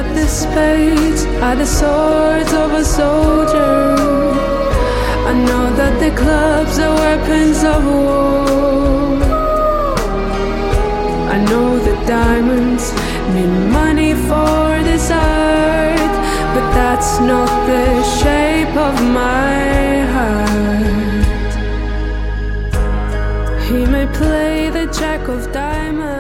that the spades are the swords of a soldier. I know that the clubs are weapons of war. I know that diamonds mean money for this art, but that's not the shape of my heart. He may play the jack of diamonds,